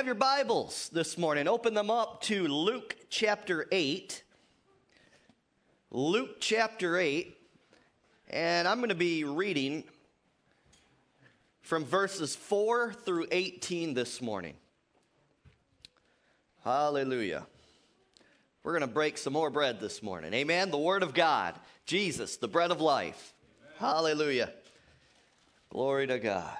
your Bibles this morning, open them up to Luke chapter 8. Luke chapter 8. And I'm going to be reading from verses 4 through 18 this morning. Hallelujah. We're going to break some more bread this morning. Amen. The Word of God. Jesus, the bread of life. Amen. Hallelujah. Glory to God.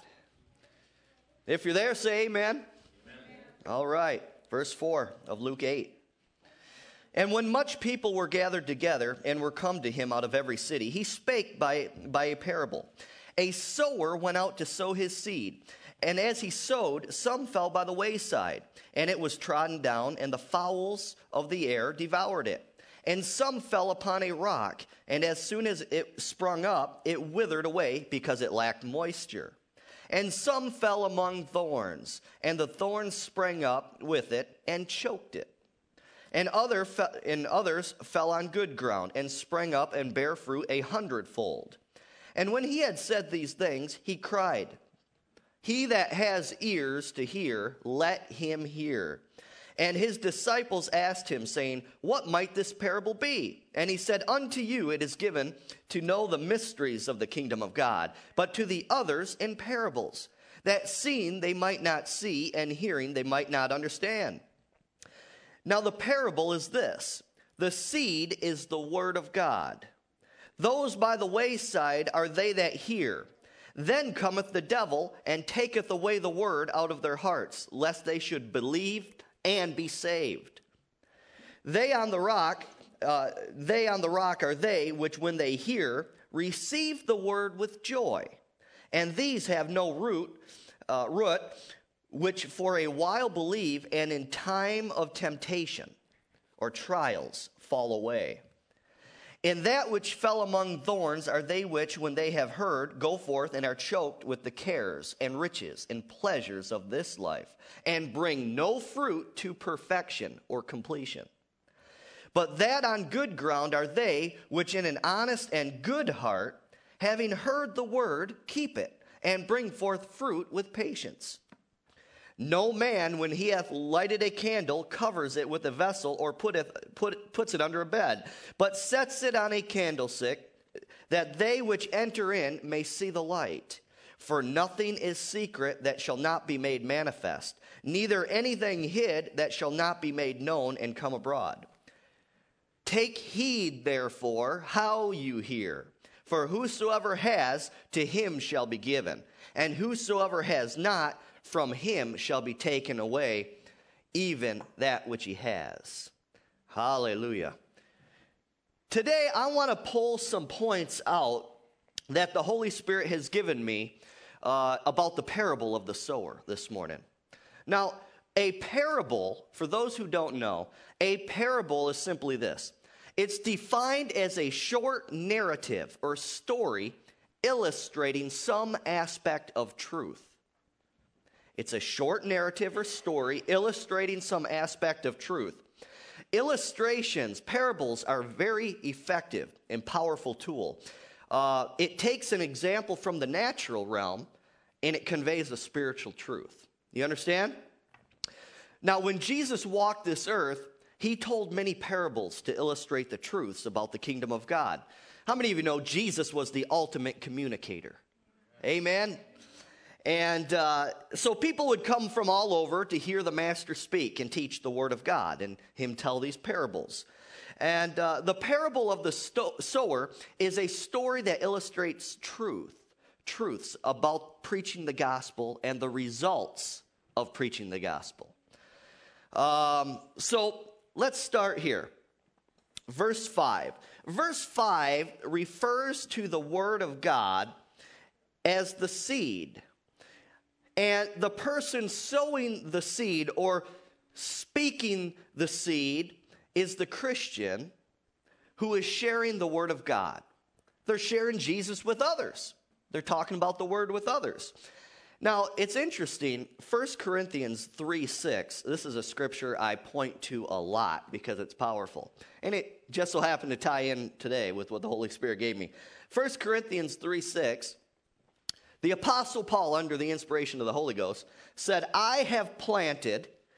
If you're there, say amen. All right, verse 4 of Luke 8. And when much people were gathered together and were come to him out of every city, he spake by a parable. A sower went out to sow his seed. And as he sowed, some fell by the wayside, and it was trodden down, and the fowls of the air devoured it. And some fell upon a rock, and as soon as it sprung up, it withered away because it lacked moisture. And some fell among thorns, and the thorns sprang up with it and choked it. And others fell on good ground, and sprang up and bare fruit 100-fold. And when he had said these things, he cried, He that has ears to hear, let him hear. And his disciples asked him, saying, What might this parable be? And he said, Unto you it is given to know the mysteries of the kingdom of God, but to the others in parables, that seeing they might not see, and hearing they might not understand. Now the parable is this: the seed is the word of God. Those by the wayside are they that hear. Then cometh the devil, and taketh away the word out of their hearts, lest they should believe and be saved. They on the rock are they which, when they hear, receive the word with joy. And these have no root, which for a while believe, and in time of temptation or trials fall away. And that which fell among thorns are they which, when they have heard, go forth and are choked with the cares and riches and pleasures of this life, and bring no fruit to perfection or completion. But that on good ground are they which in an honest and good heart, having heard the word, keep it, and bring forth fruit with patience. No man, when he hath lighted a candle, covers it with a vessel, or puts it under a bed, but sets it on a candlestick, that they which enter in may see the light. For nothing is secret that shall not be made manifest, neither anything hid that shall not be made known and come abroad. Take heed, therefore, how you hear. For whosoever has, to him shall be given, and whosoever has not, from him shall be taken away even that which he has. Hallelujah. Today, I want to pull some points out that the Holy Spirit has given me about the parable of the sower this morning. Now, a parable, for those who don't know, a parable is simply this. It's defined as a short narrative or story illustrating some aspect of truth. It's a short narrative or story illustrating some aspect of truth. Illustrations, parables, are very effective and powerful tool. It takes an example from the natural realm and it conveys a spiritual truth. You understand? Now, when Jesus walked this earth, he told many parables to illustrate the truths about the kingdom of God. How many of you know Jesus was the ultimate communicator? Amen. And so people would come from all over to hear the master speak and teach the word of God and him tell these parables. And the parable of the sower is a story that illustrates truths about preaching the gospel and the results of preaching the gospel. So let's start here. Verse 5. Verse 5 refers to the word of God as the seed. And the person sowing the seed or speaking the seed is the Christian who is sharing the word of God. They're sharing Jesus with others. They're talking about the word with others. Now, it's interesting, 1 Corinthians 3:6, this is a scripture I point to a lot because it's powerful. And it just so happened to tie in today with what the Holy Spirit gave me. 1 Corinthians 3:6, the Apostle Paul, under the inspiration of the Holy Ghost, said, I have planted,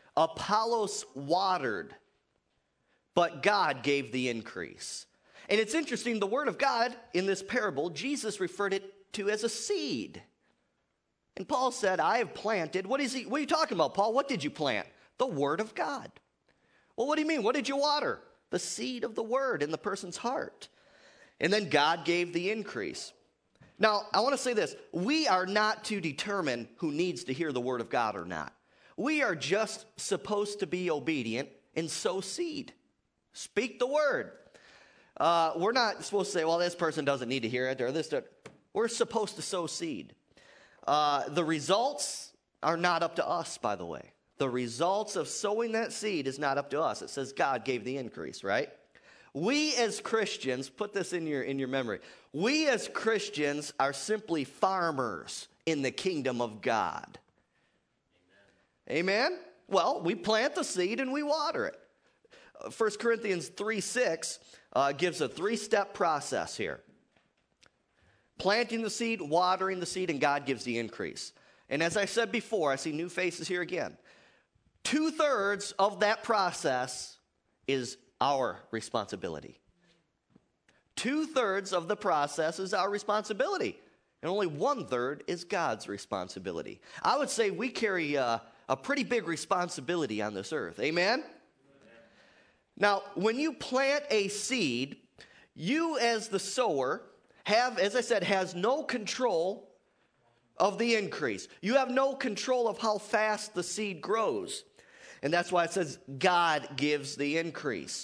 Apollos watered, but God gave the increase. And it's interesting, the word of God in this parable, Jesus referred it to as a seed. And Paul said, I have planted. What are you talking about, Paul? What did you plant? The word of God. Well, what do you mean? What did you water? The seed of the word in the person's heart. And then God gave the increase. Now, I want to say this. We are not to determine who needs to hear the word of God or not. We are just supposed to be obedient and sow seed. Speak the word. We're not supposed to say, well, this person doesn't need to hear it or this. We're supposed to sow seed. The results are not up to us, by the way. The results of sowing that seed is not up to us. It says God gave the increase, right? We as Christians, put this in your memory. We as Christians are simply farmers in the kingdom of God. Amen? Well, we plant the seed and we water it. 1 Corinthians 3:6 gives a 3-step process here. Planting the seed, watering the seed, and God gives the increase. And as I said before, I see new faces here again. 2/3 of that process is our responsibility. 2/3 of the process is our responsibility. And only 1/3 is God's responsibility. I would say we carry a pretty big responsibility on this earth. Amen? Now, when you plant a seed, you as the sower have, as I said, has no control of the increase. You have no control of how fast the seed grows. And that's why it says God gives the increase.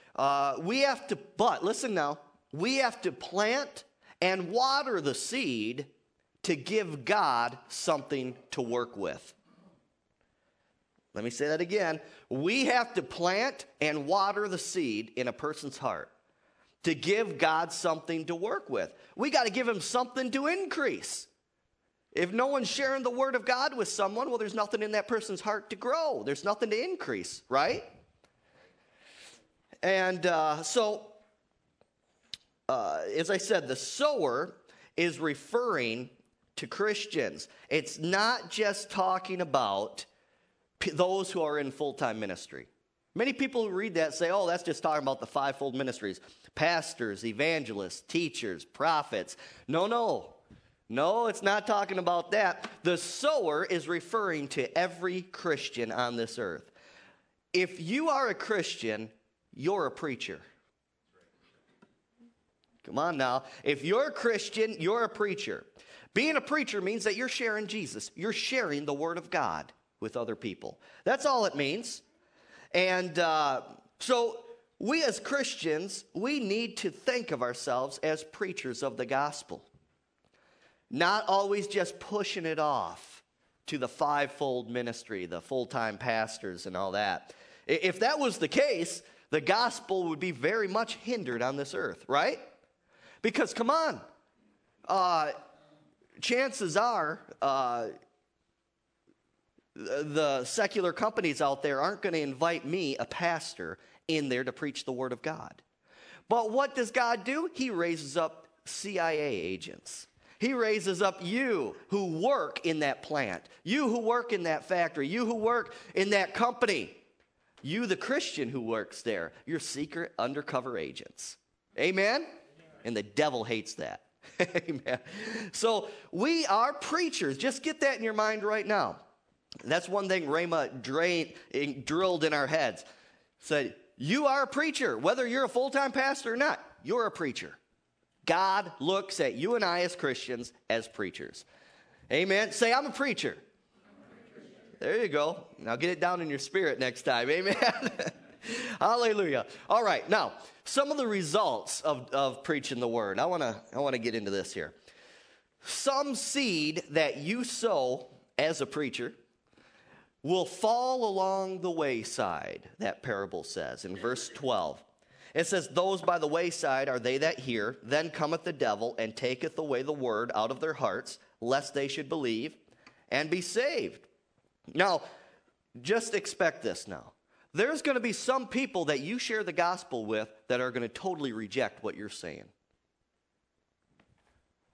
But listen now, we have to plant and water the seed to give God something to work with. Let me say that again. We have to plant and water the seed in a person's heart to give God something to work with. We got to give him something to increase. If no one's sharing the word of God with someone, well, there's nothing in that person's heart to grow. There's nothing to increase, right? And as I said, the sower is referring to Christians. It's not just talking about those who are in full-time ministry. Many people who read that say, oh, that's just talking about the fivefold ministries. Pastors, evangelists, teachers, prophets. No, it's not talking about that. The sower is referring to every Christian on this earth. If you are a Christian, you're a preacher. Come on now. If you're a Christian, you're a preacher. Being a preacher means that you're sharing Jesus. You're sharing the word of God with other people. That's all it means. And so we as Christians, we need to think of ourselves as preachers of the gospel. Not always just pushing it off to the fivefold ministry, the full-time pastors and all that. If that was the case, the gospel would be very much hindered on this earth, right? Because, come on, chances are the secular companies out there aren't going to invite me, a pastor, in there to preach the word of God. But what does God do? He raises up CIA agents. He raises up you who work in that plant, you who work in that factory, you who work in that company, you, the Christian who works there. You're secret undercover agents. Amen? And the devil hates that. Amen. So we are preachers. Just get that in your mind right now. That's one thing Rhema drilled in our heads. Said, you are a preacher. Whether you're a full-time pastor or not, you're a preacher. God looks at you and I as Christians as preachers. Amen. Say, I'm a preacher. There you go. Now get it down in your spirit next time. Amen. Hallelujah. All right. Now, some of the results of preaching the word. I want to get into this here. Some seed that you sow as a preacher will fall along the wayside, that parable says in verse 12. It says, those by the wayside are they that hear, then cometh the devil and taketh away the word out of their hearts, lest they should believe and be saved. Now, just expect this now. There's going to be some people that you share the gospel with that are going to totally reject what you're saying.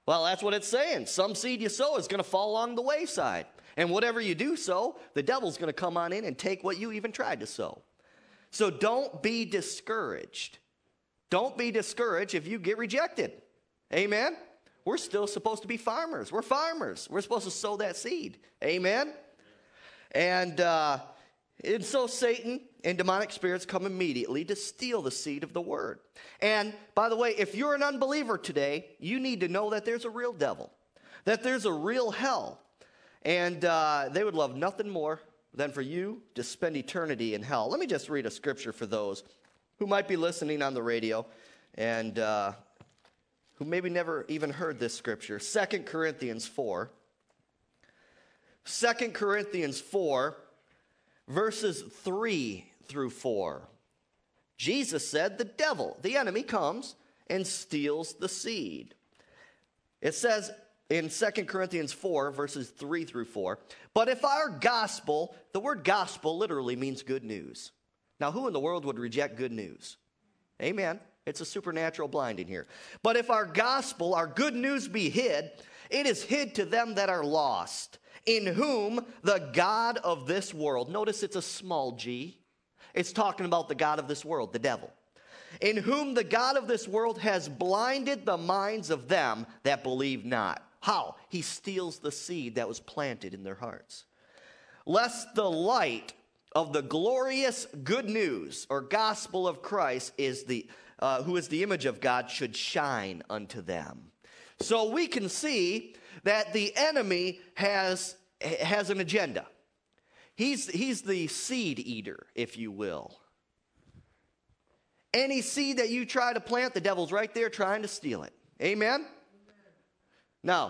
Well, that's what it's saying. Some seed you sow is going to fall along the wayside. And whatever you do sow, the devil's going to come on in and take what you even tried to sow. So don't be discouraged. Don't be discouraged if you get rejected. Amen? We're still supposed to be farmers. We're farmers. We're supposed to sow that seed. Amen? And so Satan and demonic spirits come immediately to steal the seed of the word. And by the way, if you're an unbeliever today, you need to know that there's a real devil, that there's a real hell. And they would love nothing more than for you to spend eternity in hell. Let me just read a scripture for those who might be listening on the radio and who maybe never even heard this scripture. 2 Corinthians 4. 2 Corinthians 4, verses 3 through 4. Jesus said the devil, the enemy, comes and steals the seed. It says in 2 Corinthians 4, verses 3 through 4, but if our gospel, the word gospel literally means good news. Now, who in the world would reject good news? Amen. It's a supernatural blinding here. But if our gospel, our good news be hid, it is hid to them that are lost, in whom the God of this world, notice it's a small g, it's talking about the God of this world, the devil, in whom the God of this world has blinded the minds of them that believe not. How? He steals the seed that was planted in their hearts. Lest the light of the glorious good news or gospel of Christ who is the image of God should shine unto them. So we can see that the enemy has an agenda. He's the seed eater, if you will. Any seed that you try to plant, the devil's right there trying to steal it. Amen? Now,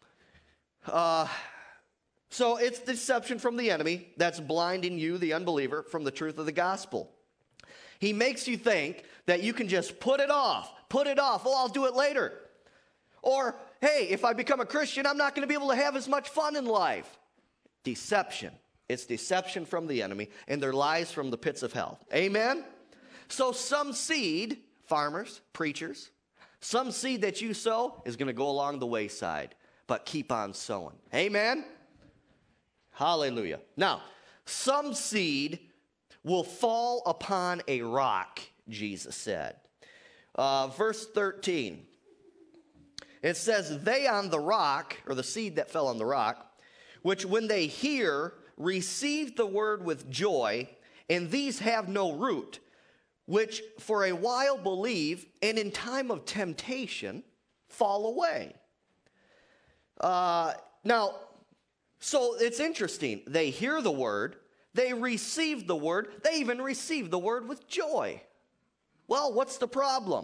so it's deception from the enemy that's blinding you, the unbeliever, from the truth of the gospel. He makes you think that you can just put it off. Oh, I'll do it later. Or, hey, if I become a Christian, I'm not going to be able to have as much fun in life. Deception. It's deception from the enemy, and their lies from the pits of hell. Amen? So some seed, farmers, preachers, some seed that you sow is going to go along the wayside, but keep on sowing. Amen? Hallelujah. Now, some seed will fall upon a rock, Jesus said. Verse 13. It says, they on the rock, or the seed that fell on the rock, which when they hear, receive the word with joy, and these have no root, which for a while believe, and in time of temptation fall away. Now, so it's interesting. They hear the word, they receive the word, they even receive the word with joy. Well, what's the problem?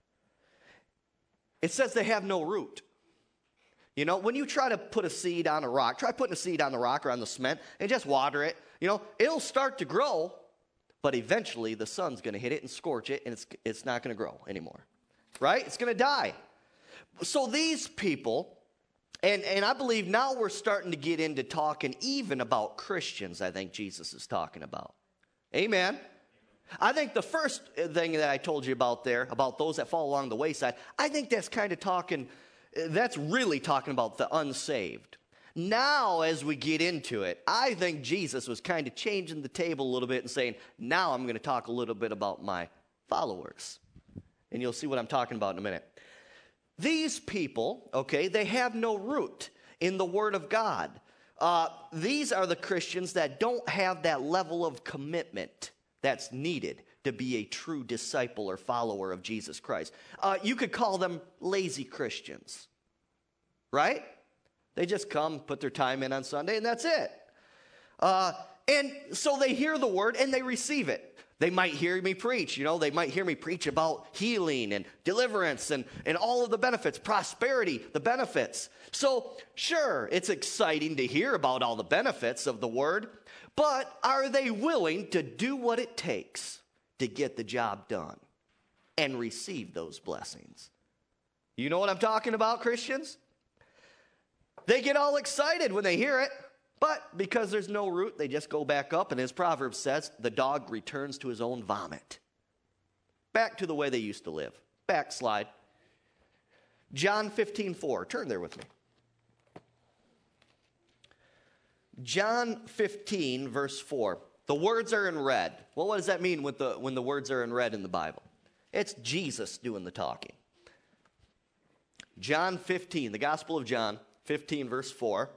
It says they have no root. You know, when you try to put a seed on a rock, try putting a seed on the rock or on the cement and just water it. You know, it'll start to grow, but eventually the sun's going to hit it and scorch it, and it's not going to grow anymore. Right? It's going to die. So these people, and I believe now we're starting to get into talking even about Christians, I think Jesus is talking about. Amen. I think the first thing that I told you about there, about those that fall along the wayside, I think that's kind of that's really talking about the unsaved. Now, as we get into it, I think Jesus was kind of changing the table a little bit and saying, now I'm going to talk a little bit about my followers. And you'll see what I'm talking about in a minute. These people, okay, they have no root in the Word of God. These are the Christians that don't have that level of commitment that's needed to be a true disciple or follower of Jesus Christ. You could call them lazy Christians, right? They just come, put their time in on Sunday, and that's it. And so they hear the word and they receive it. They might hear me preach, you know, they might hear me preach about healing and deliverance and all of the benefits, prosperity, the benefits. So sure, it's exciting to hear about all the benefits of the word, but are they willing to do what it takes to get the job done and receive those blessings? You know what I'm talking about, Christians? They get all excited when they hear it, but because there's no root, they just go back up, and as Proverbs says, the dog returns to his own vomit. Back to the way they used to live. Backslide. John 15:4. Turn there with me. John 15, verse 4. The words are in red. Well, what does that mean when the words are in red in the Bible? It's Jesus doing the talking. John 15, the Gospel of John 15, verse 4.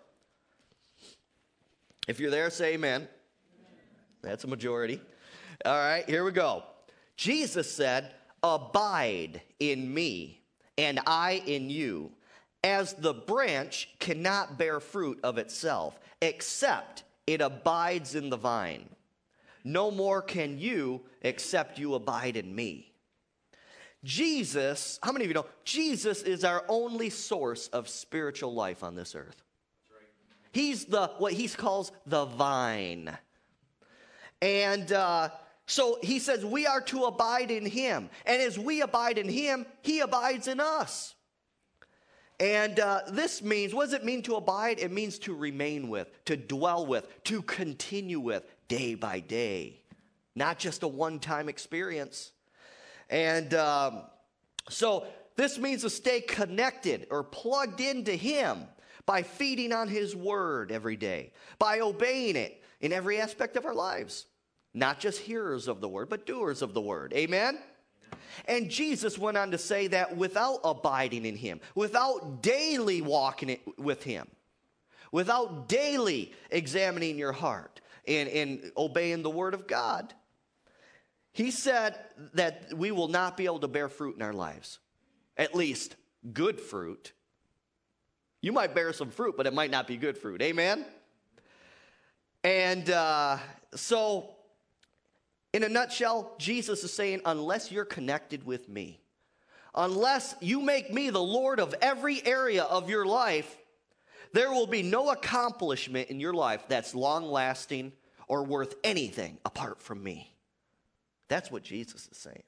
If you're there, say amen. That's a majority. All right, here we go. Jesus said, "Abide in me, and I in you, as the branch cannot bear fruit of itself, except it abides in the vine. No more can you, except you abide in me." Jesus, how many of you know, Jesus is our only source of spiritual life on this earth. He's what he calls the vine. And so he says we are to abide in him. And as we abide in him, he abides in us. And this means, what does it mean to abide? It means to remain with, to dwell with, to continue with day by day. Not just a one-time experience. And so this means to stay connected or plugged into him by feeding on his word every day, by obeying it in every aspect of our lives. Not just hearers of the word, but doers of the word. Amen? And Jesus went on to say that without abiding in him, without daily walking with him, without daily examining your heart and obeying the word of God, he said that we will not be able to bear fruit in our lives. At least good fruit. You might bear some fruit, but it might not be good fruit. Amen? And so, in a nutshell, Jesus is saying, unless you're connected with me, unless you make me the Lord of every area of your life, there will be no accomplishment in your life that's long-lasting or worth anything apart from me. That's what Jesus is saying.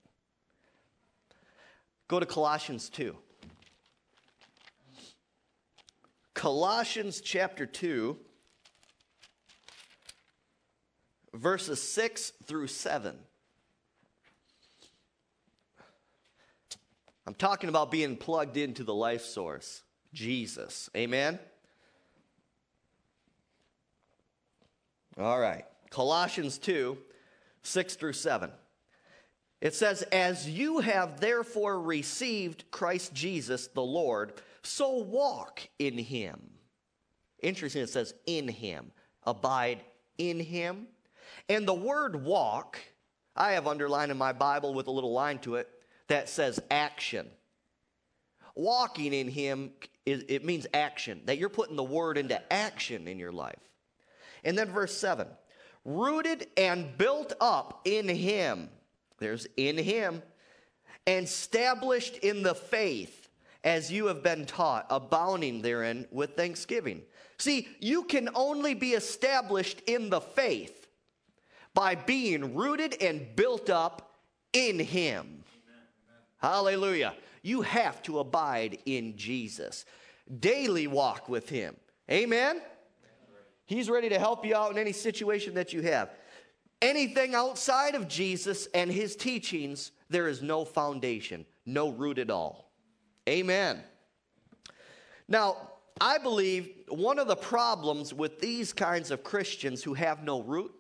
Go to Colossians 2. Colossians chapter 2, verses 6 through 7. I'm talking about being plugged into the life source, Jesus. Amen? All right. Colossians 2, 6 through 7. It says, "As you have therefore received Christ Jesus the Lord, so walk in him." Interesting, it says in him. Abide in him. And the word walk, I have underlined in my Bible with a little line to it that says action. Walking in him, it means action, that you're putting the word into action in your life. And then verse 7, "Rooted and built up in him," there's in him, "and established in the faith, as you have been taught, abounding therein with thanksgiving." See, you can only be established in the faith by being rooted and built up in him. Amen. Hallelujah. You have to abide in Jesus. Daily walk with him. Amen? He's ready to help you out in any situation that you have. Anything outside of Jesus and his teachings, there is no foundation, no root at all. Amen. Now, I believe one of the problems with these kinds of Christians who have no root,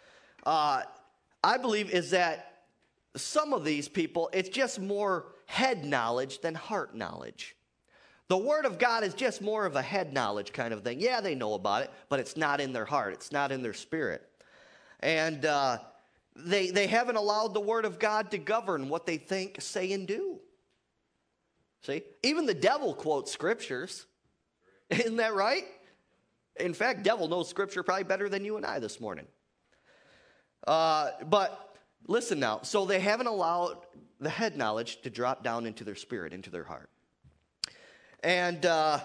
I believe is that some of these people, it's just more head knowledge than heart knowledge. The Word of God is just more of a head knowledge kind of thing. Yeah, they know about it, but it's not in their heart. It's not in their spirit. And they haven't allowed the Word of God to govern what they think, say, and do. See? Even the devil quotes scriptures. Isn't that right? In fact, devil knows scripture probably better than you and I this morning. But listen now. So they haven't allowed the head knowledge to drop down into their spirit, into their heart. And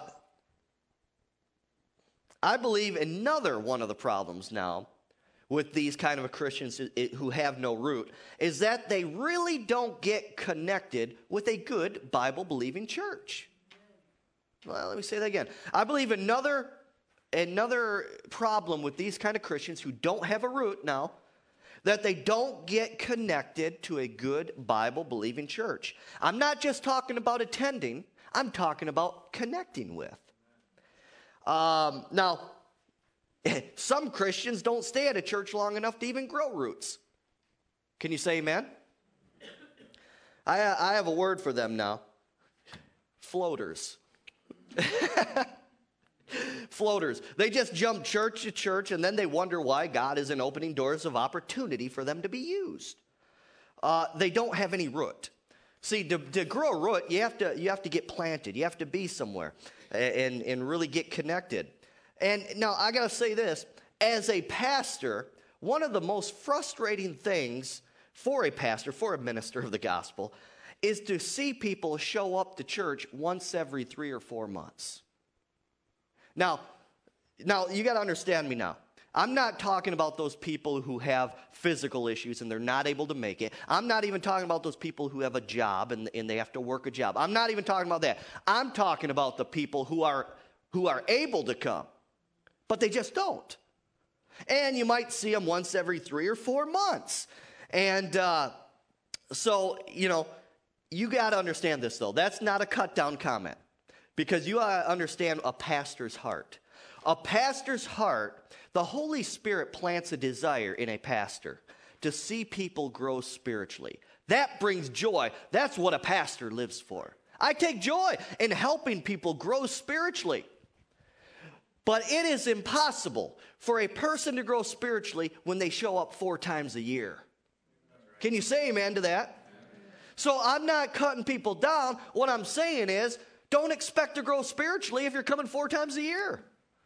I believe another one of the problems now with these kind of Christians who have no root is that they really don't get connected with a good Bible-believing church. Well, let me say that again. I believe another problem with these kind of Christians who don't have a root now, that they don't get connected to a good Bible-believing church. I'm not just talking about attending. I'm talking about connecting with. Now, some Christians don't stay at a church long enough to even grow roots. Can you say amen? I have a word for them now. Floaters. Floaters. They just jump church to church, and then they wonder why God isn't opening doors of opportunity for them to be used. They don't have any root. See, to grow a root, you have to get planted. You have to be somewhere and really get connected. And now I got to say this. As a pastor, one of the most frustrating things for a pastor, for a minister of the gospel, is to see people show up to church once every 3 or 4 months. Now you got to understand me now. I'm not talking about those people who have physical issues and they're not able to make it. I'm not even talking about those people who have a job and they have to work a job. I'm not even talking about that. I'm talking about the people who are able to come, but they just don't. And you might see them once every 3 or 4 months. And so, you got to understand this, though. That's not a cut-down comment, because you understand a pastor's heart. A pastor's heart, the Holy Spirit plants a desire in a pastor to see people grow spiritually. That brings joy. That's what a pastor lives for. I take joy in helping people grow spiritually. But it is impossible for a person to grow spiritually when they show up 4 times a year. Can you say amen to that? So I'm not cutting people down. What I'm saying is, don't expect to grow spiritually if you're coming 4 times a year.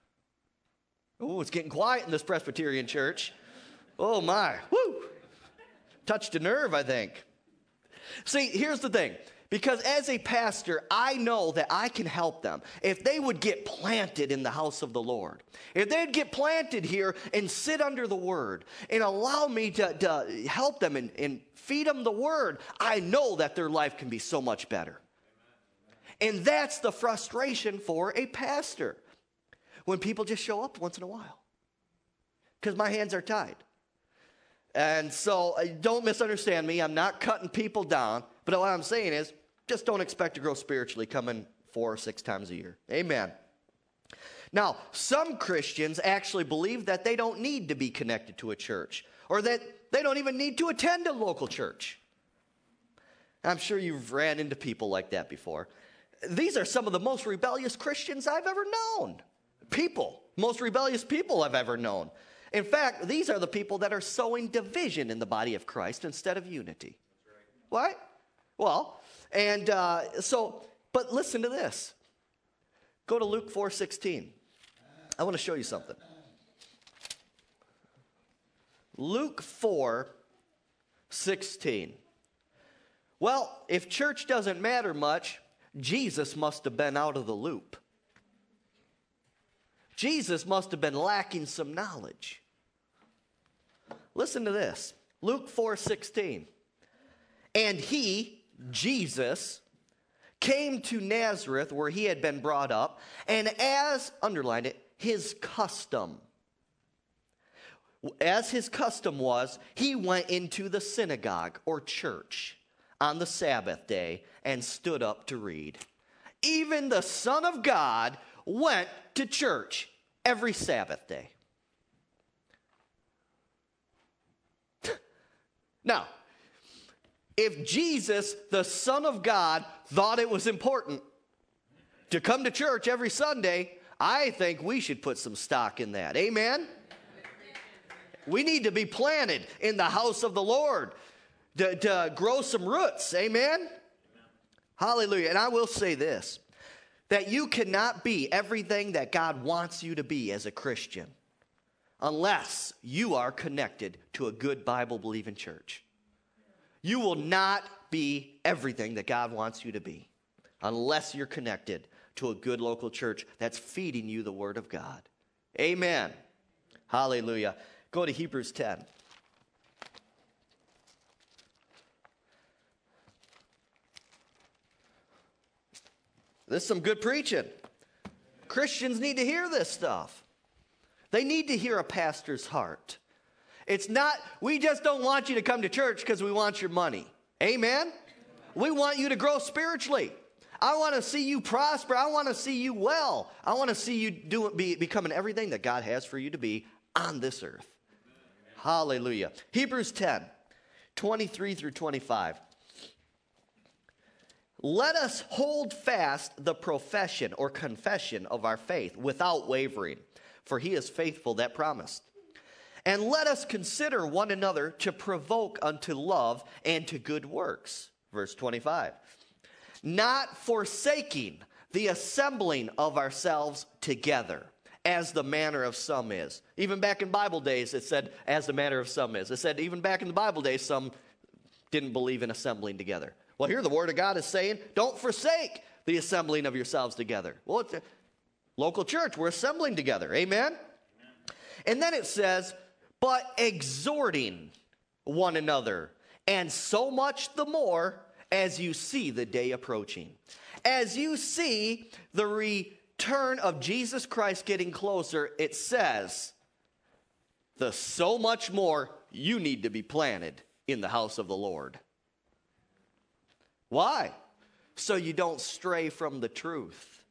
Oh, it's getting quiet in this Presbyterian church. Oh my, whoo. Touched a nerve, I think. See, here's the thing. Because as a pastor, I know that I can help them. If they would get planted in the house of the Lord, if they'd get planted here and sit under the Word and allow me to help them and feed them the Word, I know that their life can be so much better. And that's the frustration for a pastor, when people just show up once in a while, because my hands are tied. And so don't misunderstand me. I'm not cutting people down. But what I'm saying is, just don't expect to grow spiritually coming 4 or 6 times a year. Amen. Now, some Christians actually believe that they don't need to be connected to a church, or that they don't even need to attend a local church. I'm sure you've ran into people like that before. These are some of the most rebellious Christians I've ever known. Most rebellious people I've ever known. In fact, these are the people that are sowing division in the body of Christ instead of unity. What? Well, but listen to this. Go to Luke 4:16. I want to show you something. Luke 4:16. Well, if church doesn't matter much, Jesus must have been out of the loop. Jesus must have been lacking some knowledge. Listen to this. Luke 4:16. And he, Jesus, came to Nazareth where he had been brought up, and as, underline it, his custom. As his custom was, he went into the synagogue or church on the Sabbath day and stood up to read. Even the Son of God went to church every Sabbath day. Now, if Jesus, the Son of God, thought it was important to come to church every Sunday, I think we should put some stock in that. Amen? We need to be planted in the house of the Lord to grow some roots. Amen? Hallelujah. And I will say this, that you cannot be everything that God wants you to be as a Christian unless you are connected to a good Bible-believing church. You will not be everything that God wants you to be unless you're connected to a good local church that's feeding you the Word of God. Amen. Hallelujah. Go to Hebrews 10. This is some good preaching. Christians need to hear this stuff. They need to hear a pastor's heart. It's not, we just don't want you to come to church because we want your money. Amen? We want you to grow spiritually. I want to see you prosper. I want to see you well. I want to see you becoming everything that God has for you to be on this earth. Hallelujah. Hebrews 10, 23 through 25. Let us hold fast the profession or confession of our faith without wavering, for he is faithful that promised. And let us consider one another to provoke unto love and to good works. Verse 25. Not forsaking the assembling of ourselves together, as the manner of some is. Even back in Bible days, it said, as the manner of some is. It said, even back in the Bible days, some didn't believe in assembling together. Well, here the Word of God is saying, don't forsake the assembling of yourselves together. Well, it's a local church. We're assembling together. Amen? Amen. And then it says, but exhorting one another, and so much the more as you see the day approaching. As you see the return of Jesus Christ getting closer, it says, the so much more you need to be planted in the house of the Lord. Why? So you don't stray from the truth.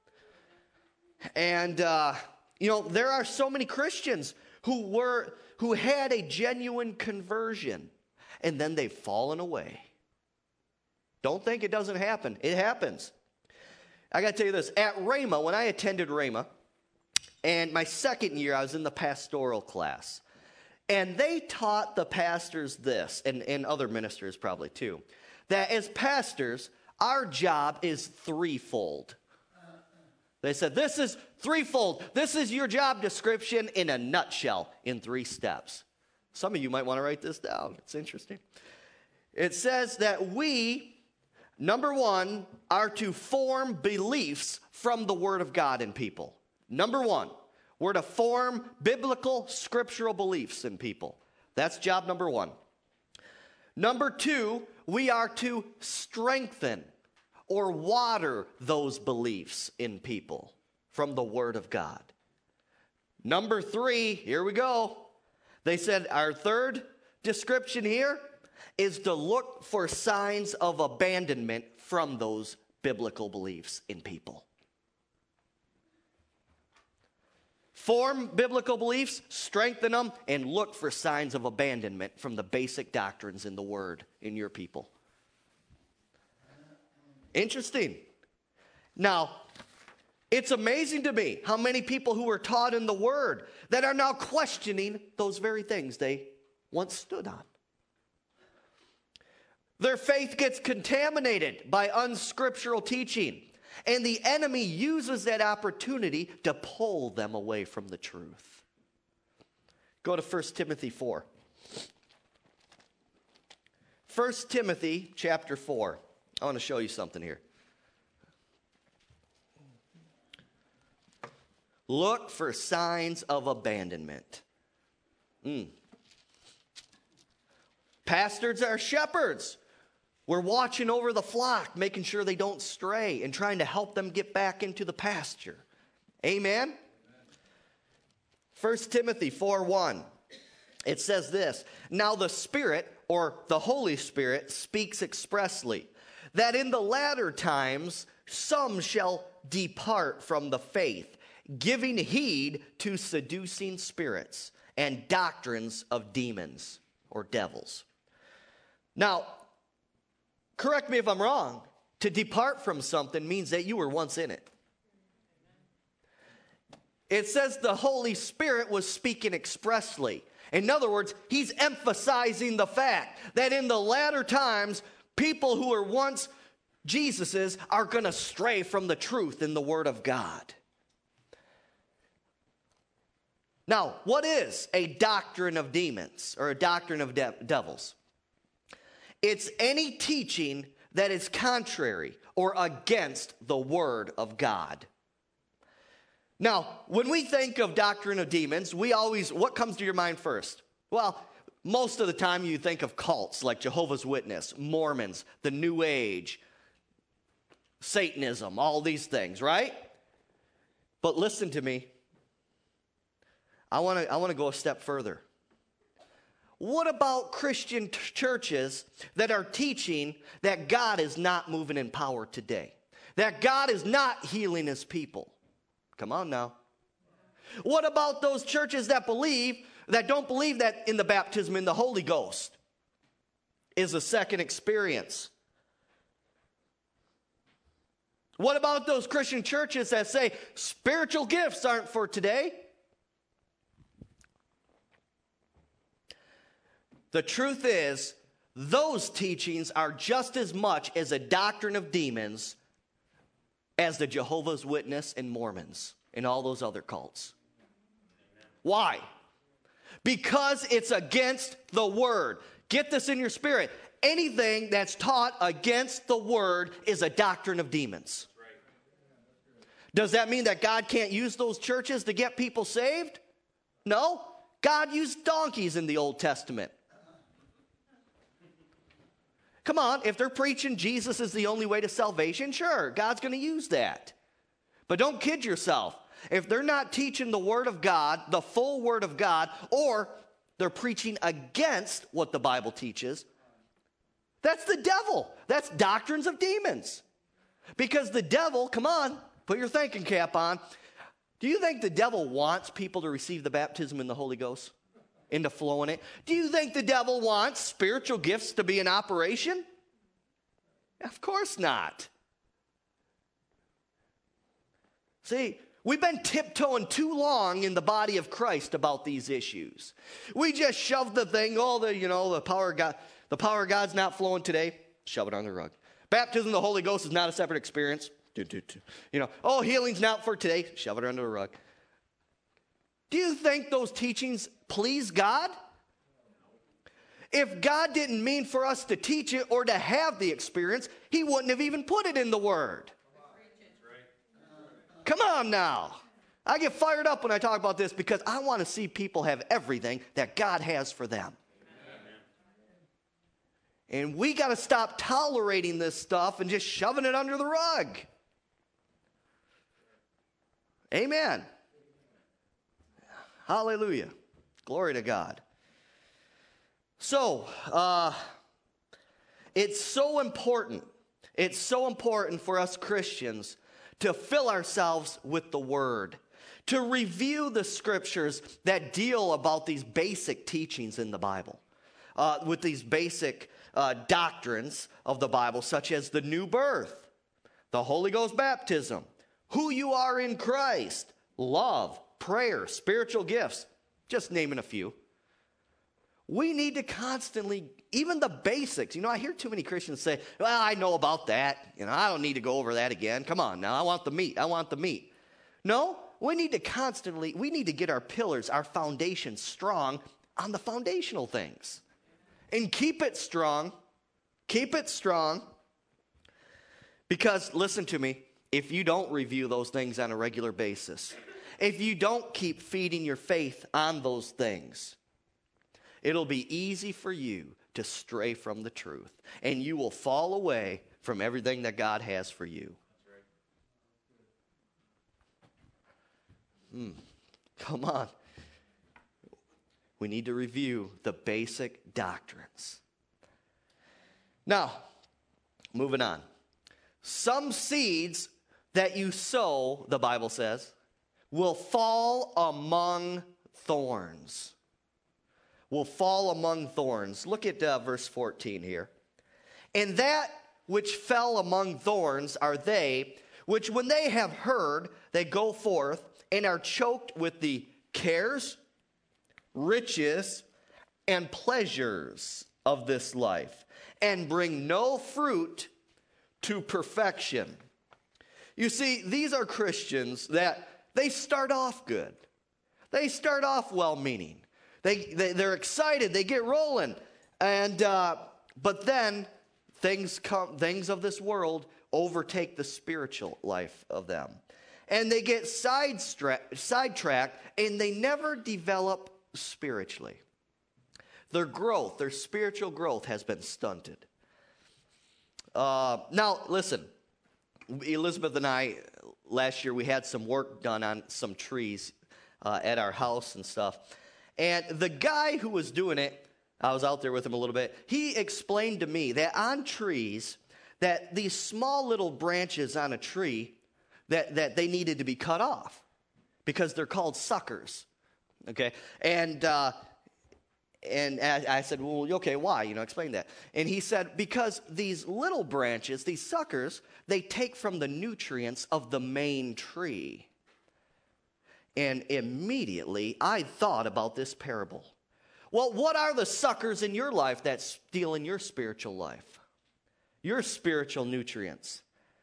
And, there are so many Christians who had a genuine conversion, and then they've fallen away. Don't think it doesn't happen. It happens. I got to tell you this. At Rhema, when I attended Rhema, and my second year, I was in the pastoral class. And they taught the pastors this, and other ministers probably too, that as pastors, our job is threefold. They said, this is threefold. This is your job description in a nutshell, in 3 steps. Some of you might want to write this down. It's interesting. It says that we, number 1, are to form beliefs from the Word of God in people. Number 1, we're to form biblical, scriptural beliefs in people. That's job number 1. Number 2, we are to strengthen or water those beliefs in people from the Word of God. Number 3, here we go. They said our third description here is to look for signs of abandonment from those biblical beliefs in people. Form biblical beliefs, strengthen them, and look for signs of abandonment from the basic doctrines in the Word in your people. Interesting. Now, it's amazing to me how many people who were taught in the Word that are now questioning those very things they once stood on. Their faith gets contaminated by unscriptural teaching, and the enemy uses that opportunity to pull them away from the truth. Go to 1 Timothy 4. 1 Timothy chapter 4. I want to show you something here. Look for signs of abandonment. Pastors are shepherds. We're watching over the flock, making sure they don't stray and trying to help them get back into the pasture. Amen? 1 Timothy 4:1. It says this, now the Spirit, or the Holy Spirit, speaks expressly, that in the latter times some shall depart from the faith, giving heed to seducing spirits and doctrines of demons or devils. Now, correct me if I'm wrong. To depart from something means that you were once in it. It says the Holy Spirit was speaking expressly. In other words, he's emphasizing the fact that in the latter times, people who were once Jesus's are going to stray from the truth in the Word of God. Now, what is a doctrine of demons or a doctrine of devils? It's any teaching that is contrary or against the Word of God. Now, when we think of doctrine of demons, what comes to your mind first? Well, most of the time you think of cults like Jehovah's Witness, Mormons, the New Age, Satanism, all these things, right? But listen to me. I want to go a step further. What about Christian churches that are teaching that God is not moving in power today? that God is not healing his people. Come on now. What about those churches that don't believe that in the baptism in the Holy Ghost is a second experience? What about those Christian churches that say spiritual gifts aren't for today? The truth is, those teachings are just as much as a doctrine of demons as the Jehovah's Witness and Mormons and all those other cults. Why? Because it's against the Word. Get this in your spirit. Anything that's taught against the Word is a doctrine of demons. Does that mean that God can't use those churches to get people saved? No. God used donkeys in the Old Testament. Come on, if they're preaching Jesus is the only way to salvation, sure, God's going to use that. But don't kid yourself. If they're not teaching the Word of God, the full Word of God, or they're preaching against what the Bible teaches, that's the devil. That's doctrines of demons. Because the devil, come on, put your thinking cap on. Do you think the devil wants people to receive the baptism in the Holy Ghost? Into flowing it? Do you think the devil wants spiritual gifts to be in operation? Of course not. See, we've been tiptoeing too long in the body of Christ about these issues. We just shove the thing, the power of God's not flowing today, shove it on the rug. Baptism of the Holy Ghost is not a separate experience. Healing's not for today, shove it under the rug. Do you think those teachings please God? If God didn't mean for us to teach it or to have the experience, he wouldn't have even put it in the Word. Come on now. I get fired up when I talk about this because I want to see people have everything that God has for them. And we got to stop tolerating this stuff and just shoving it under the rug. Amen. Hallelujah. Glory to God. So, it's so important. It's so important for us Christians to fill ourselves with the Word, to review the Scriptures that deal about these basic teachings in the Bible, with these basic doctrines of the Bible, such as the new birth, the Holy Ghost baptism, who you are in Christ, love, prayer, spiritual gifts, just naming a few. We need to constantly, even the basics. I hear too many Christians say, well, I know about that. I don't need to go over that again. Come on now, I want the meat. No, we need to get our pillars, our foundation strong on the foundational things. And keep it strong. Because, listen to me, if you don't review those things on a regular basis, if you don't keep feeding your faith on those things, it'll be easy for you to stray from the truth. And you will fall away from everything that God has for you. Come on. We need to review the basic doctrines. Now, moving on. Some seeds that you sow, the Bible says, will fall among thorns. Will fall among thorns. Look at verse 14 here. And that which fell among thorns are they, which when they have heard, they go forth and are choked with the cares, riches, and pleasures of this life, and bring no fruit to perfection. You see, these are Christians that they start off good. They start off well-meaning. They're excited. They get rolling. But then things of this world overtake the spiritual life of them. And they get sidetracked, and they never develop spiritually. Their spiritual growth has been stunted. Now, listen. Elizabeth and I, last year, we had some work done on some trees at our house and stuff. And the guy who was doing it, I was out there with him a little bit, he explained to me that on trees, that these small little branches on a tree, that they needed to be cut off because they're called suckers. Okay? And I said, well, okay, why? Explain that. And he said, because these little branches, these suckers, they take from the nutrients of the main tree. And immediately I thought about this parable. Well, what are the suckers in your life that steal in your spiritual life? Your spiritual nutrients.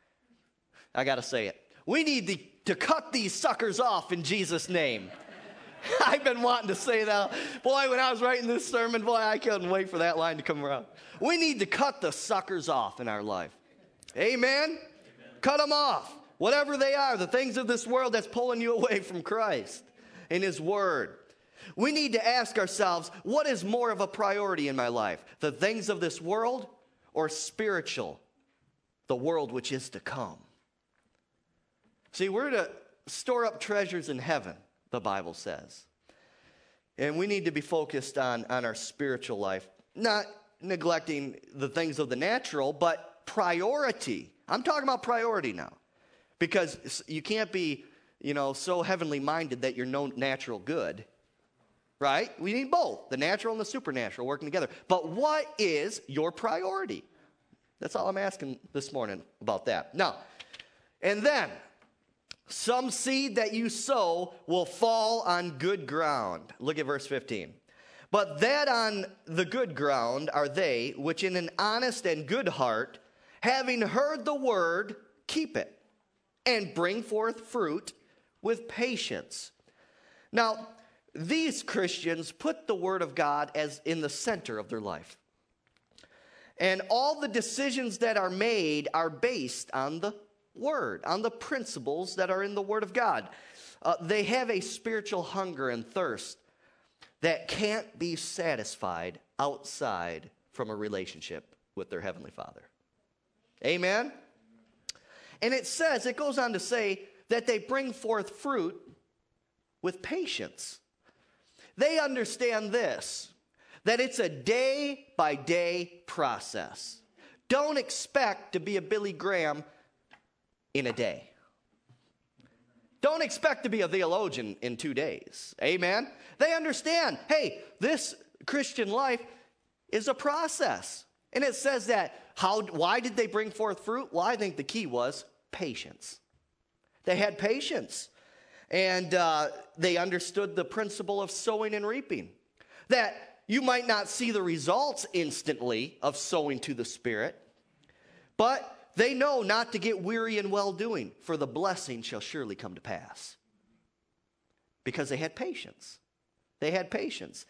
I got to say it. We need to cut these suckers off in Jesus' name. I've been wanting to say that. Boy, when I was writing this sermon, boy, I couldn't wait for that line to come around. We need to cut the suckers off in our life. Amen? Amen. Cut them off. Whatever they are, the things of this world that's pulling you away from Christ and His Word. We need to ask ourselves, what is more of a priority in my life? The things of this world or spiritual? The world which is to come. See, we're to store up treasures in heaven, the Bible says. And we need to be focused on our spiritual life. Not neglecting the things of the natural, but priority. I'm talking about priority now. Because you can't be, so heavenly minded that you're no natural good. Right? We need both, the natural and the supernatural working together. But what is your priority? That's all I'm asking this morning about that. Now, and then, some seed that you sow will fall on good ground. Look at verse 15. But that on the good ground are they which in an honest and good heart, having heard the word, keep it, and bring forth fruit with patience. Now, these Christians put the Word of God as in the center of their life. And all the decisions that are made are based on the Word, on the principles that are in the Word of God. They have a spiritual hunger and thirst that can't be satisfied outside from a relationship with their Heavenly Father. Amen? And it goes on to say that they bring forth fruit with patience. They understand this, that it's a day-by-day process. Don't expect to be a Billy Graham in a day. Don't expect to be a theologian in 2 days. Amen? They understand, hey, this Christian life is a process. And it says that, why did they bring forth fruit? Well, I think the key was patience. They had patience. And they understood the principle of sowing and reaping. That you might not see the results instantly of sowing to the Spirit, but they know not to get weary in well-doing, for the blessing shall surely come to pass. Because they had patience. They had patience.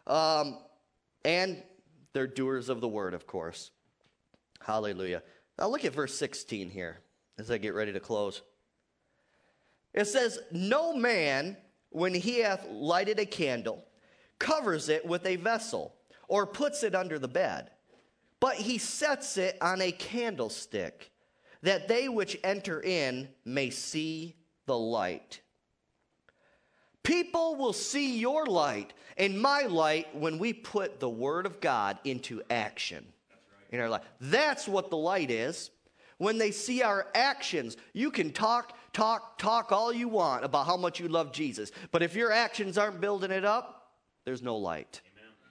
And they're doers of the word, of course. Hallelujah. Now look at verse 16 here as I get ready to close. It says, no man, when he hath lighted a candle, covers it with a vessel, or puts it under the bed, but he sets it on a candlestick, that they which enter in may see the light. People will see your light and my light when we put the Word of God into action in our life. That's what the light is. When they see our actions, you can talk all you want about how much you love Jesus. But if your actions aren't building it up, there's no light.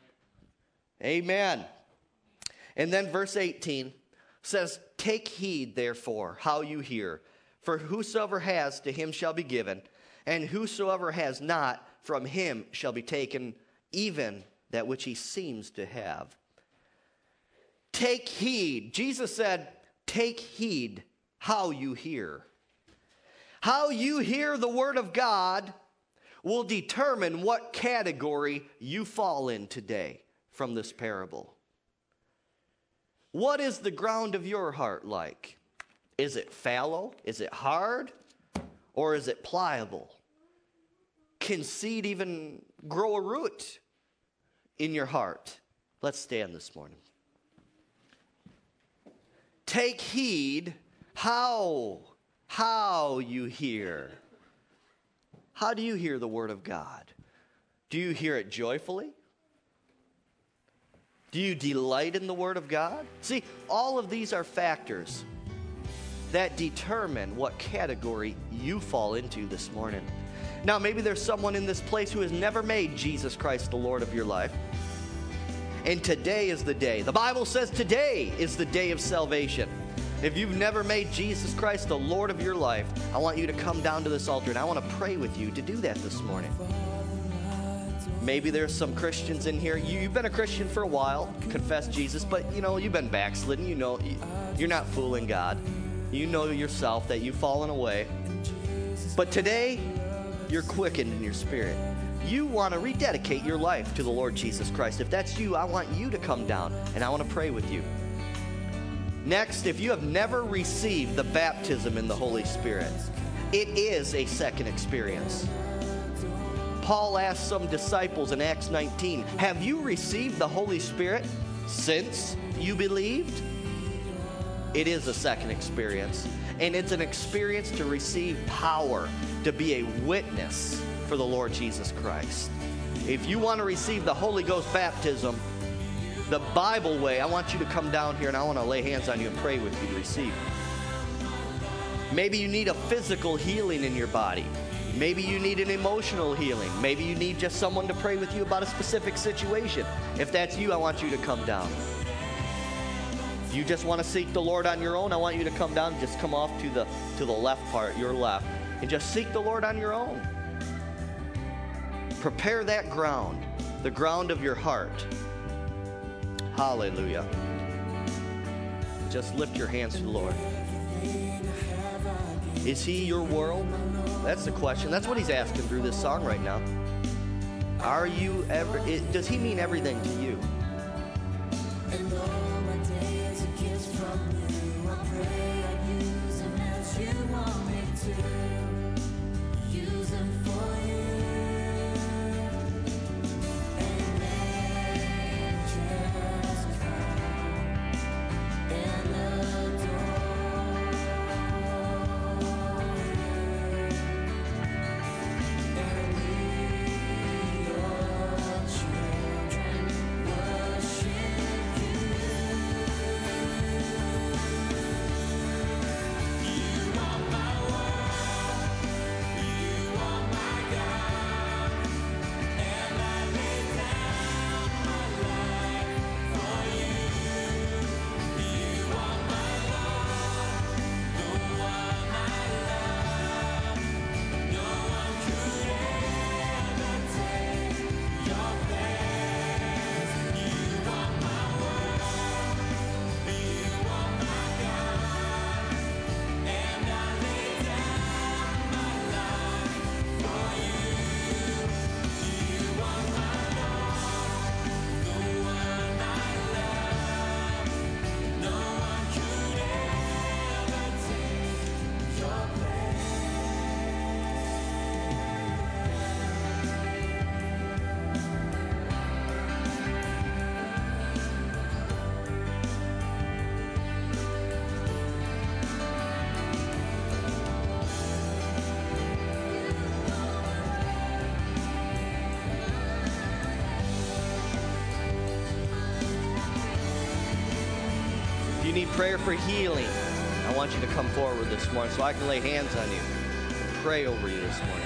Amen. And then verse 18 says, take heed, therefore, how you hear. For whosoever has, to him shall be given. And whosoever has not, from him shall be taken even that which he seems to have. Take heed. Jesus said, take heed how you hear. How you hear the Word of God will determine what category you fall in today from this parable. What is the ground of your heart like? Is it fallow? Is it hard? Or is it pliable? Can seed even grow a root in your heart? Let's stand this morning. Take heed how you hear. How do you hear the Word of God? Do you hear it joyfully? Do you delight in the Word of God? See, all of these are factors that determine what category you fall into this morning. Now, maybe there's someone in this place who has never made Jesus Christ the Lord of your life. And today is the day. The Bible says today is the day of salvation. If you've never made Jesus Christ the Lord of your life, I want you to come down to this altar, and I want to pray with you to do that this morning. Maybe there's some Christians in here. You've been a Christian for a while, confess Jesus, but you've been backslidden. You're not fooling God. You know yourself that you've fallen away. But today, you're quickened in your spirit. You want to rededicate your life to the Lord Jesus Christ. If that's you, I want you to come down, and I want to pray with you. Next, if you have never received the baptism in the Holy Spirit, it is a second experience. Paul asked some disciples in Acts 19, have you received the Holy Spirit since you believed? It is a second experience, and it's an experience to receive power, to be a witness for the Lord Jesus Christ. If you want to receive the Holy Ghost baptism, the Bible way, I want you to come down here and I want to lay hands on you and pray with you to receive. Maybe you need a physical healing in your body. Maybe you need an emotional healing. Maybe you need just someone to pray with you about a specific situation. If that's you, I want you to come down. If you just want to seek the Lord on your own, I want you to come down and just come off to the left part, your left, and just seek the Lord on your own. Prepare that ground, the ground of your heart. Hallelujah. Just lift your hands to the Lord. Is He your world? That's the question. That's what He's asking through this song right now. Are you ever? Does He mean everything to you? You need prayer for healing, I want you to come forward this morning so I can lay hands on you and pray over you this morning.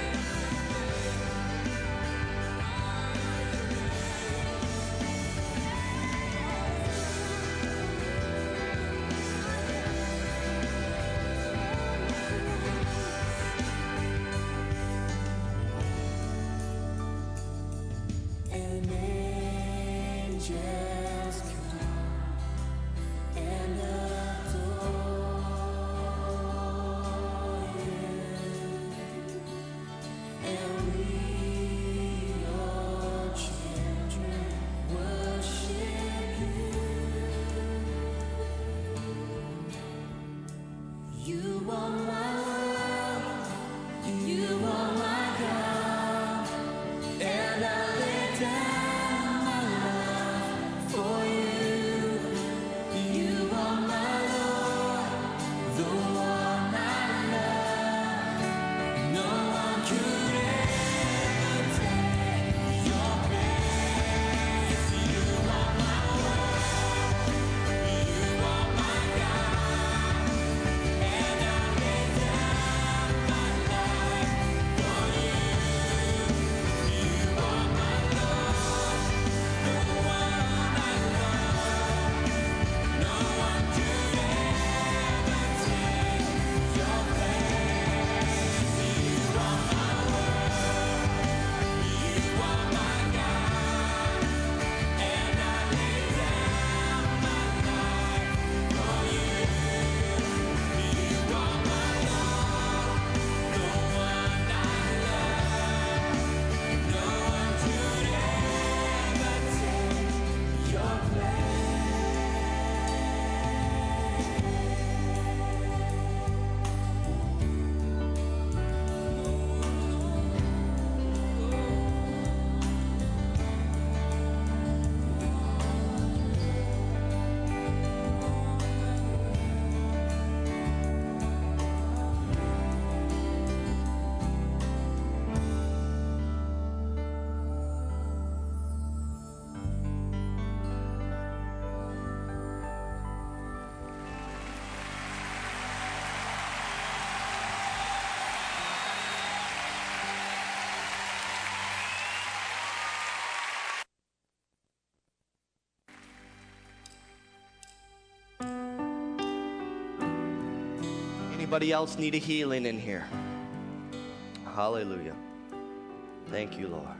Anybody else need a healing in here? Hallelujah. Thank you, Lord.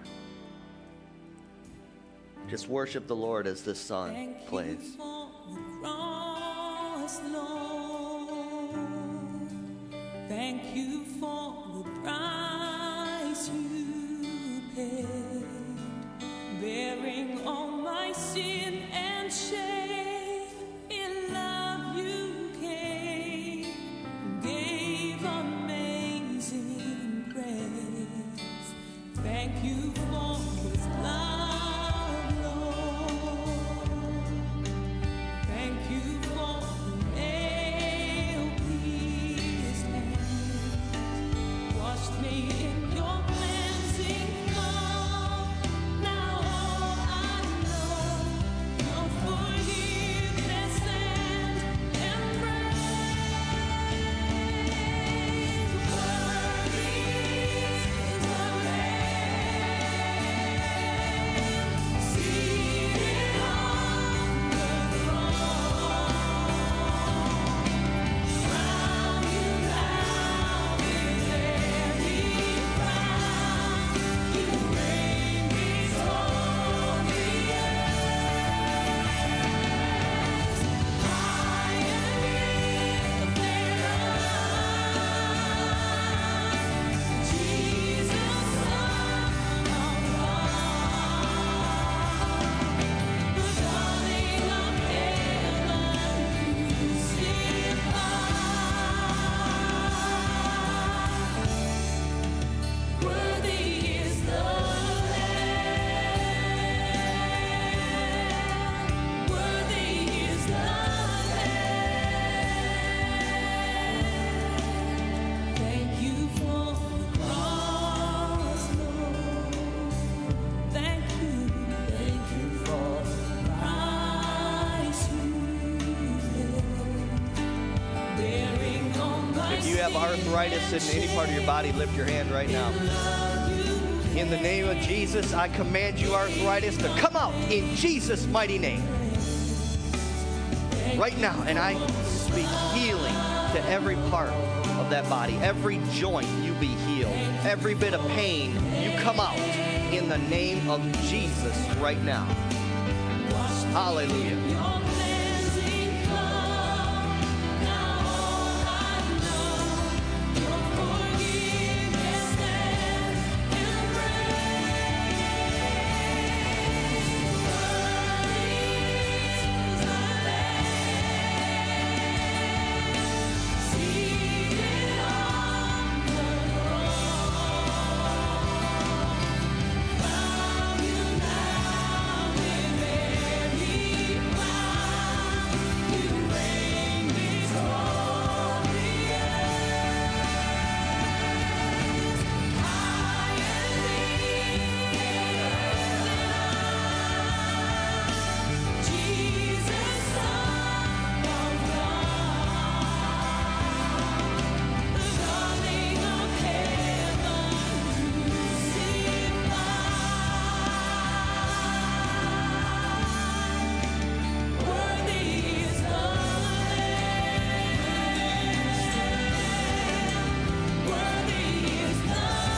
Just worship the Lord as this song plays. Thank you for the cross, Lord. Thank you for the price you paid, bearing all my sin and shame. In love you came, gave amazing grace. Thank you for this love, Lord. Thank you for the nail-pierced hands, washed me in your cleansing flow. Now all I know, your forgiveness and embrace. Worthy is the Lamb, seated on the throne. Crown you now with every crown. You reign victorious. High and lifted up, Jesus, Son of God, the darling of heaven, crucified. Worthy is the Lamb. Worthy is the Lamb. Thank you for the cross, Lord. Thank you for the price you paid, bearing all my If you have arthritis in any part of your body, lift your hand right now. In the name of Jesus, I command you, arthritis, to come out in Jesus' mighty name. Right now, and I speak healing to every part of that body. Every joint, you be healed. Every bit of pain, you come out in the name of Jesus right now. Hallelujah. your cleansing flow. Now all I know, your forgiveness and embrace. Worthy is the Lamb, seated on the throne. Crown you now with every crown. You reign victorious. High and lifted up, Jesus, Son of God, the darling of heaven, crucified. Worthy is the Lamb. Worthy is the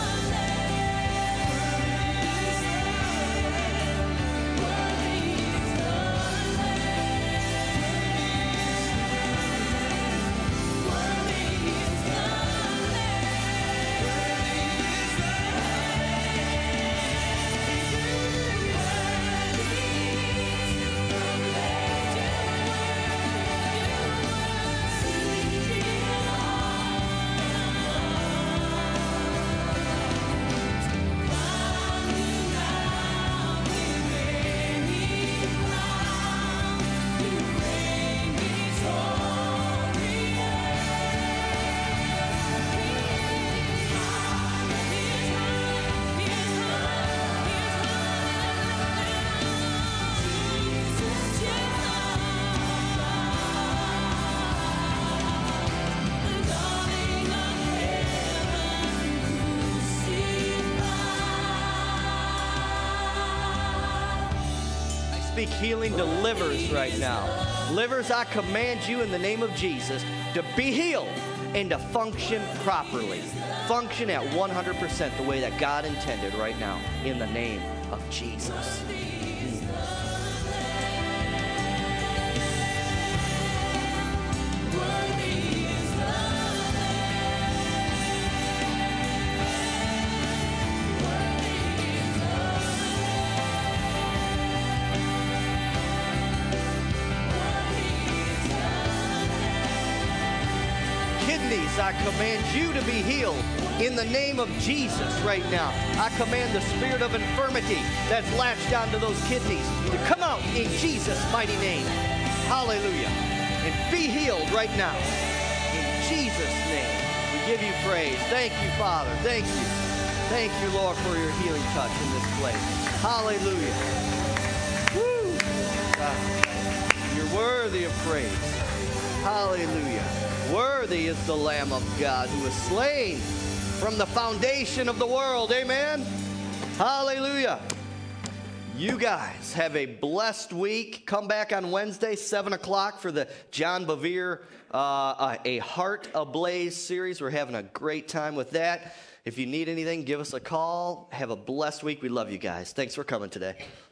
Lamb. Worthy is the Lamb. Worthy is the Speak healing to livers right now. Livers, I command you in the name of Jesus to be healed and to function properly. Function at 100% the way that God intended right now, in the name of Jesus. Kidneys, I command you to be healed in the name of Jesus right now. I command the spirit of infirmity that's latched onto those kidneys to come out in Jesus' mighty name. Hallelujah. And be healed right now. In Jesus' name, we give you praise. Thank you, Father. Thank you. Thank you, Lord, for your healing touch in this place. Hallelujah. Woo. God, you're worthy of praise. Hallelujah. Worthy is the Lamb of God who was slain from the foundation of the world. Amen. Hallelujah. You guys have a blessed week. Come back on Wednesday, 7 o'clock for the John Bevere A Heart Ablaze series. We're having a great time with that. If you need anything, give us a call. Have a blessed week. We love you guys. Thanks for coming today.